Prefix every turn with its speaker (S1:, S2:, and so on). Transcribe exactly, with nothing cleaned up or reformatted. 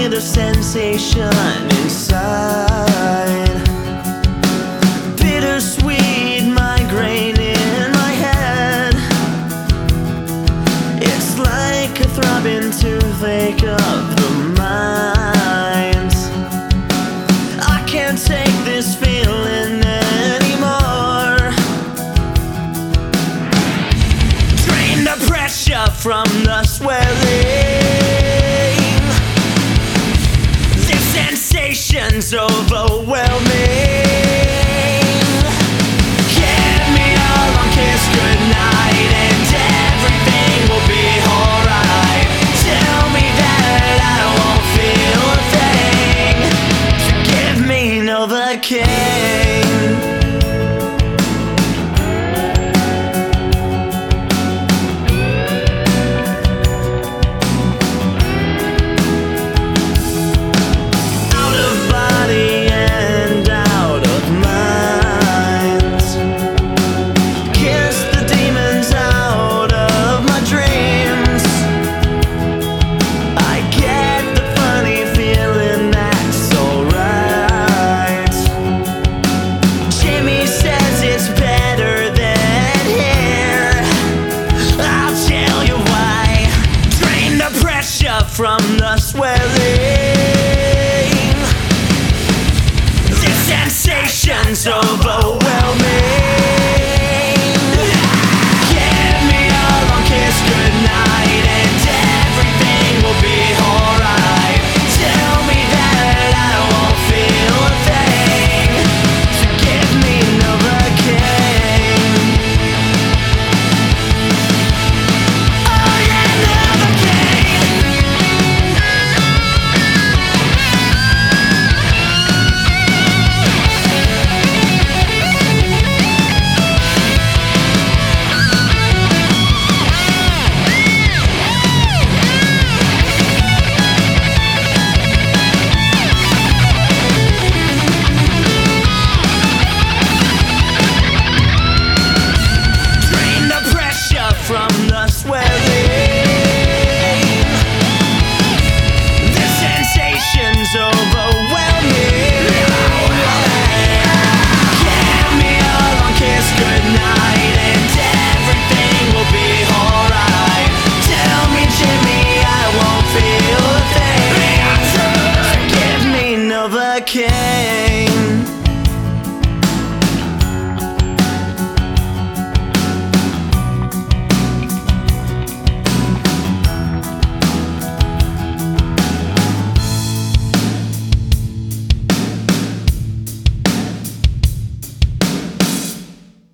S1: with a sensation inside. Bittersweet migraine in my head. It's like a throbbing toothache of the mind. I can't take this feeling anymore. Drain the pressure from the swelling. This sensation's overwhelming. Give me a long kiss goodnight and everything will be alright. Tell me that I won't feel a thing. Give me Novocaine. From the swelling, this sensation's overwhelming. Give me a long kiss goodnight and everything will be alright. Tell me that I won't feel a thing. So give me Novocaine. Oh yeah, Novocaine. From the swelling, the sensation's overwhelming. Give me a long kiss goodnight and everything will be alright. Tell me, Jimmy, I won't feel a thing. Give me Novocaine.